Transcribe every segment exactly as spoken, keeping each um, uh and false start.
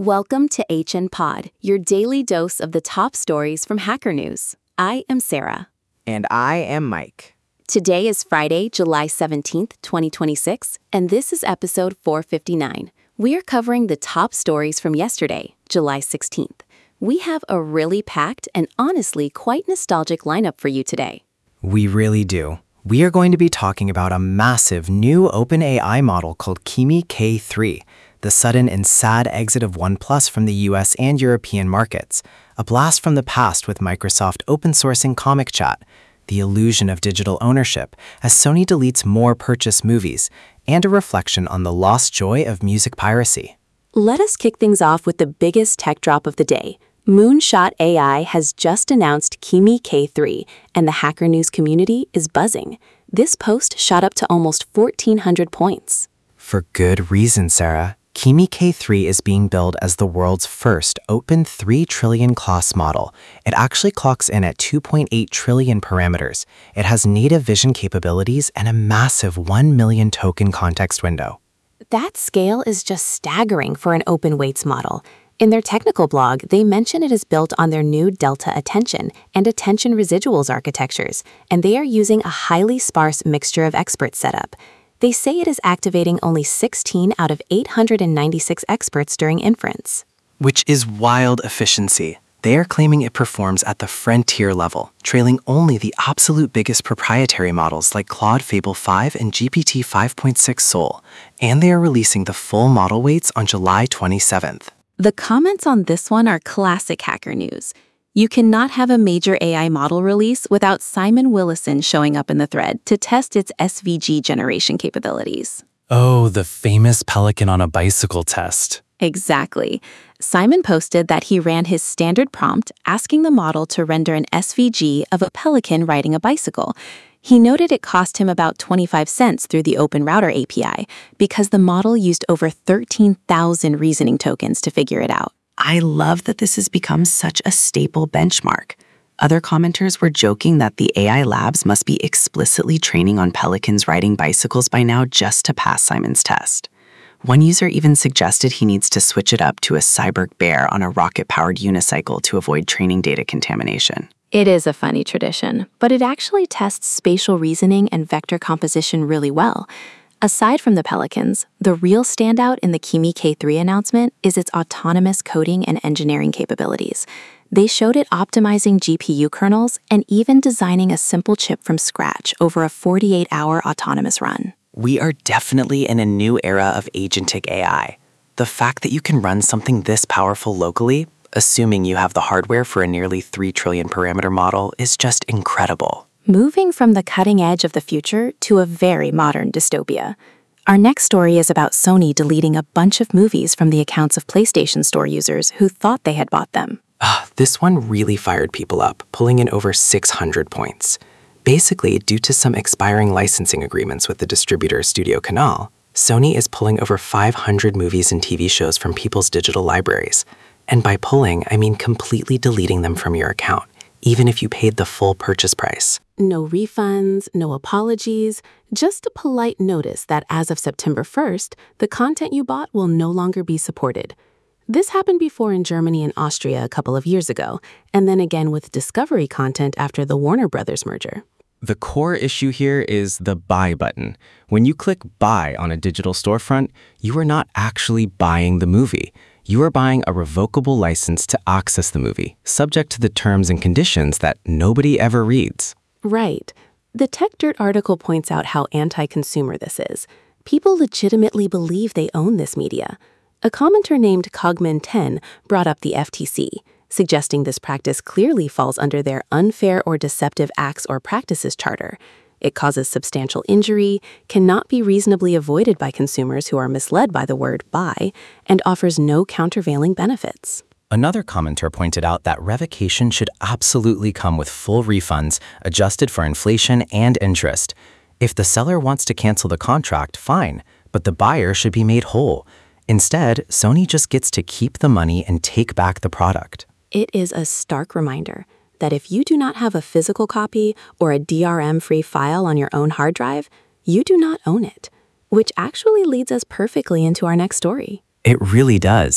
Welcome to H N Pod, your daily dose of the top stories from Hacker News. I am Sarah. And I am Mike. Today is Friday, July seventeenth, twenty twenty-six, and this is episode four fifty-nine. We are covering the top stories from yesterday, July sixteenth. We have a really packed and honestly quite nostalgic lineup for you today. We really do. We are going to be talking about a massive new OpenAI model called Kimi K three, the sudden and sad exit of OnePlus from the U S and European markets, a blast from the past with Microsoft open-sourcing Comic Chat, the illusion of digital ownership as Sony deletes more purchased movies, and a reflection on the lost joy of music piracy. Let us kick things off with the biggest tech drop of the day. Moonshot A I has just announced Kimi K three, and the Hacker News community is buzzing. This post shot up to almost fourteen hundred points. For good reason, Sarah. Kimi K three is being billed as the world's first open three trillion class model. It actually clocks in at two point eight trillion parameters. It has native vision capabilities and a massive one million token context window. That scale is just staggering for an open weights model. In their technical blog, they mention it is built on their new Delta Attention and Attention Residuals architectures, and they are using a highly sparse mixture of experts setup. They say it is activating only sixteen out of eight hundred ninety-six experts during inference. Which is wild efficiency. They are claiming it performs at the frontier level, trailing only the absolute biggest proprietary models like Claude Fable five and G P T five point six Soul, and they are releasing the full model weights on July twenty-seventh. The comments on this one are classic Hacker News. You cannot have a major A I model release without Simon Willison showing up in the thread to test its S V G generation capabilities. Oh, the famous pelican on a bicycle test. Exactly. Simon posted that he ran his standard prompt asking the model to render an S V G of a pelican riding a bicycle. He noted it cost him about twenty-five cents through the Open Router A P I because the model used over thirteen thousand reasoning tokens to figure it out. I love that this has become such a staple benchmark. Other commenters were joking that the A I labs must be explicitly training on pelicans riding bicycles by now just to pass Simon's test. One user even suggested he needs to switch it up to a cyborg bear on a rocket-powered unicycle to avoid training data contamination. It is a funny tradition, but it actually tests spatial reasoning and vector composition really well. Aside from the pelicans, the real standout in the Kimi K three announcement is its autonomous coding and engineering capabilities. They showed it optimizing G P U kernels and even designing a simple chip from scratch over a forty-eight hour autonomous run. We are definitely in a new era of agentic A I. The fact that you can run something this powerful locally, assuming you have the hardware for a nearly three trillion parameter model, is just incredible. Moving from the cutting edge of the future to a very modern dystopia. Our next story is about Sony deleting a bunch of movies from the accounts of PlayStation Store users who thought they had bought them. Uh, this one really fired people up, pulling in over six hundred points. Basically, due to some expiring licensing agreements with the distributor Studio Canal, Sony is pulling over five hundred movies and T V shows from people's digital libraries. And by pulling, I mean completely deleting them from your account, even if you paid the full purchase price. No refunds, no apologies, just a polite notice that as of September first, the content you bought will no longer be supported. This happened before in Germany and Austria a couple of years ago, and then again with Discovery content after the Warner Brothers merger. The core issue here is the buy button. When you click buy on a digital storefront, you are not actually buying the movie. You are buying a revocable license to access the movie, subject to the terms and conditions that nobody ever reads. Right. The TechDirt article points out how anti-consumer this is. People legitimately believe they own this media. A commenter named Cogman ten brought up the F T C, suggesting this practice clearly falls under their unfair or deceptive acts or practices charter. It causes substantial injury, cannot be reasonably avoided by consumers who are misled by the word buy, and offers no countervailing benefits. Another commenter pointed out that revocation should absolutely come with full refunds, adjusted for inflation and interest. If the seller wants to cancel the contract, fine, but the buyer should be made whole. Instead, Sony just gets to keep the money and take back the product. It is a stark reminder that if you do not have a physical copy or a D R M-free file on your own hard drive, you do not own it, which actually leads us perfectly into our next story. It really does.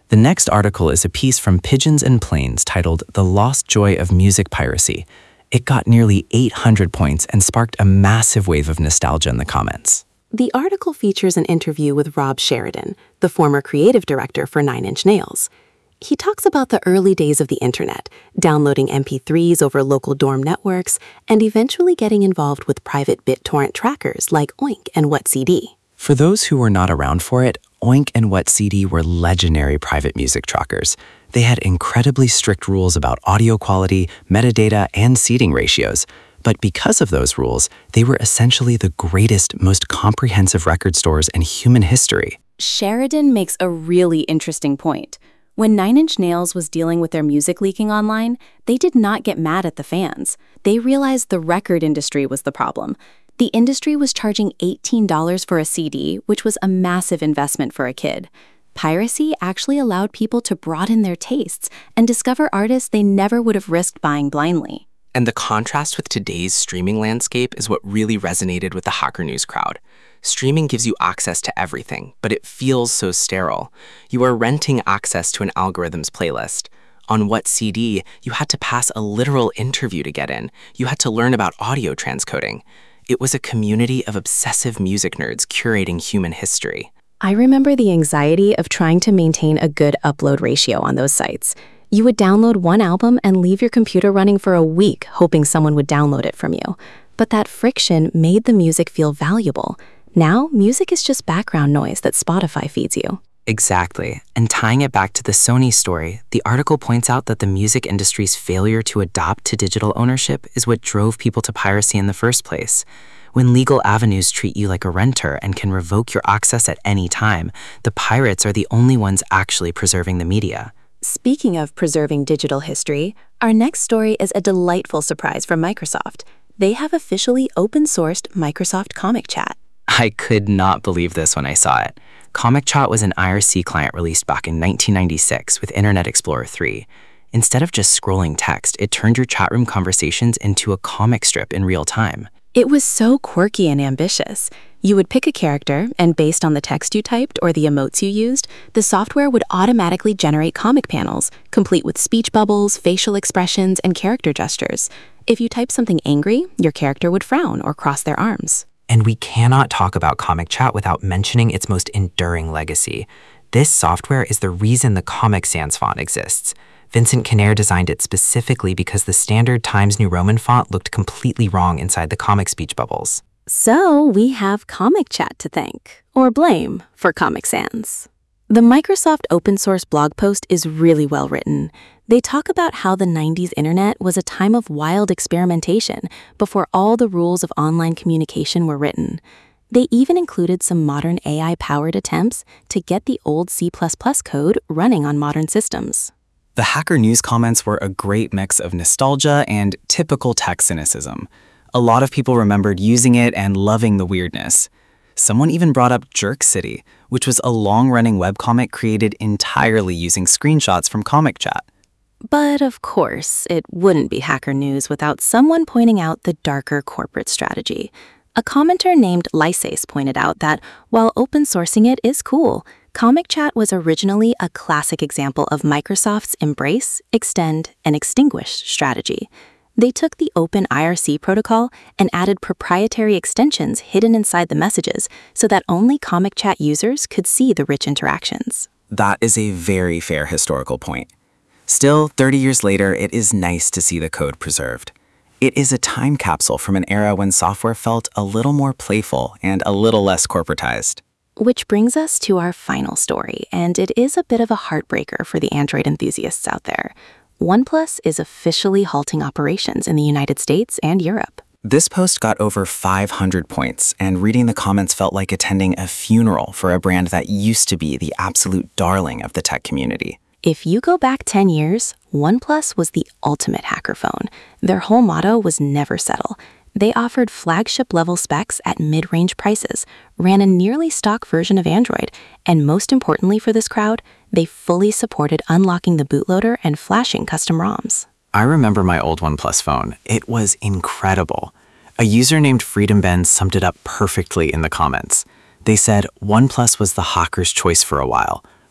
The next article is a piece from Pigeons and Planes titled The Lost Joy of Music Piracy. It got nearly eight hundred points and sparked a massive wave of nostalgia in the comments. The article features an interview with Rob Sheridan, the former creative director for Nine Inch Nails. He talks about the early days of the internet, downloading M P threes over local dorm networks, and eventually getting involved with private BitTorrent trackers like Oink and WhatCD. For those who were not around for it, Oink and WhatCD were legendary private music trackers. They had incredibly strict rules about audio quality, metadata, and seeding ratios. But because of those rules, they were essentially the greatest, most comprehensive record stores in human history. Sheridan makes a really interesting point. When Nine Inch Nails was dealing with their music leaking online, they did not get mad at the fans. They realized the record industry was the problem. The industry was charging eighteen dollars for a C D, which was a massive investment for a kid. Piracy actually allowed people to broaden their tastes and discover artists they never would have risked buying blindly. And the contrast with today's streaming landscape is what really resonated with the Hacker News crowd. Streaming gives you access to everything, but it feels so sterile. You are renting access to an algorithm's playlist. On WhatCD, you had to pass a literal interview to get in. You had to learn about audio transcoding. It was a community of obsessive music nerds curating human history. I remember the anxiety of trying to maintain a good upload ratio on those sites. You would download one album and leave your computer running for a week, hoping someone would download it from you. But that friction made the music feel valuable. Now, music is just background noise that Spotify feeds you. Exactly. And tying it back to the Sony story, the article points out that the music industry's failure to adopt to digital ownership is what drove people to piracy in the first place. When legal avenues treat you like a renter and can revoke your access at any time, the pirates are the only ones actually preserving the media. Speaking of preserving digital history, our next story is a delightful surprise from Microsoft. They have officially open-sourced Microsoft Comic Chat. I could not believe this when I saw it. Comic Chat was an I R C client released back in nineteen ninety-six with Internet Explorer three. Instead of just scrolling text, it turned your chat room conversations into a comic strip in real time. It was so quirky and ambitious. You would pick a character, and based on the text you typed or the emotes you used, the software would automatically generate comic panels, complete with speech bubbles, facial expressions, and character gestures. If you typed something angry, your character would frown or cross their arms. And we cannot talk about Comic Chat without mentioning its most enduring legacy. This software is the reason the Comic Sans font exists. Vincent Kinnair designed it specifically because the standard Times New Roman font looked completely wrong inside the comic speech bubbles. So we have Comic Chat to thank, or blame, for Comic Sans. The Microsoft open source blog post is really well written. They talk about how the nineties internet was a time of wild experimentation before all the rules of online communication were written. They even included some modern A I-powered attempts to get the old C plus plus code running on modern systems. The Hacker News comments were a great mix of nostalgia and typical tech cynicism. A lot of people remembered using it and loving the weirdness. Someone even brought up Jerk City, which was a long-running webcomic created entirely using screenshots from Comic Chat. But of course, it wouldn't be Hacker News without someone pointing out the darker corporate strategy. A commenter named Lysace pointed out that while open sourcing it is cool, Comic Chat was originally a classic example of Microsoft's embrace, extend, and extinguish strategy. They took the open I R C protocol and added proprietary extensions hidden inside the messages so that only Comic Chat users could see the rich interactions. That is a very fair historical point. Still, thirty years later, it is nice to see the code preserved. It is a time capsule from an era when software felt a little more playful and a little less corporatized. Which brings us to our final story, and it is a bit of a heartbreaker for the Android enthusiasts out there. OnePlus is officially halting operations in the United States and Europe. This post got over five hundred points, and reading the comments felt like attending a funeral for a brand that used to be the absolute darling of the tech community. If you go back ten years, OnePlus was the ultimate hacker phone. Their whole motto was never settle. They offered flagship-level specs at mid-range prices, ran a nearly stock version of Android, and most importantly for this crowd, they fully supported unlocking the bootloader and flashing custom ROMs. I remember my old OnePlus phone. It was incredible. A user named Freedom Ben summed it up perfectly in the comments. They said, OnePlus was the hawker's choice for a while.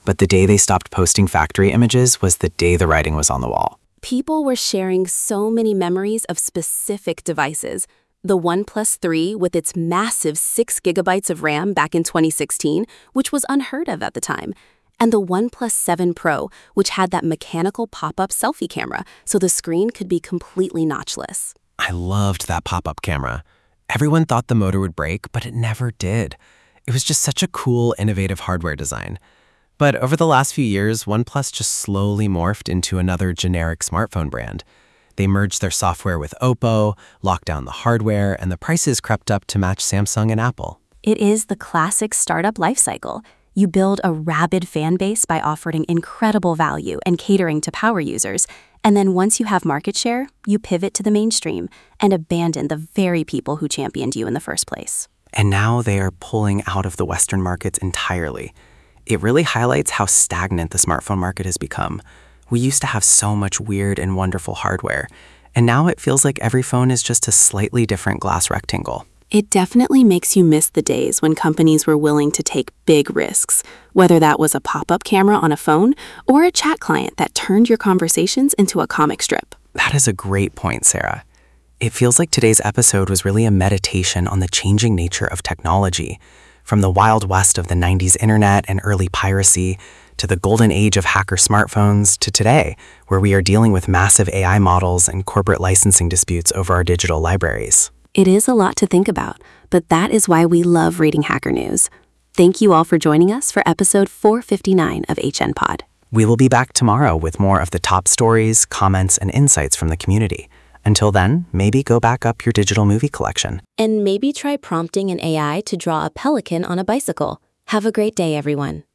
but the day they stopped posting factory images was the day the writing was on the wall. People were sharing so many memories of specific devices. The OnePlus three with its massive six gigabytes of RAM back in twenty sixteen, which was unheard of at the time. And the OnePlus seven Pro, which had that mechanical pop-up selfie camera, so the screen could be completely notchless. I loved that pop-up camera. Everyone thought the motor would break, but it never did. It was just such a cool, innovative hardware design. But over the last few years, OnePlus just slowly morphed into another generic smartphone brand. They merged their software with Oppo, locked down the hardware, and the prices crept up to match Samsung and Apple. It is the classic startup lifecycle. You build a rabid fan base by offering incredible value and catering to power users, and then once you have market share, you pivot to the mainstream and abandon the very people who championed you in the first place. And now they are pulling out of the Western markets entirely. It really highlights how stagnant the smartphone market has become. We used to have so much weird and wonderful hardware, and now it feels like every phone is just a slightly different glass rectangle. It definitely makes you miss the days when companies were willing to take big risks, whether that was a pop-up camera on a phone or a chat client that turned your conversations into a comic strip. That is a great point, Sarah. It feels like today's episode was really a meditation on the changing nature of technology. From the Wild West of the nineties internet and early piracy, to the golden age of hacker smartphones, to today, where we are dealing with massive A I models and corporate licensing disputes over our digital libraries. It is a lot to think about, but that is why we love reading Hacker News. Thank you all for joining us for episode four fifty-nine of H N Pod. We will be back tomorrow with more of the top stories, comments, and insights from the community. Until then, maybe go back up your digital movie collection. And maybe try prompting an A I to draw a pelican on a bicycle. Have a great day, everyone.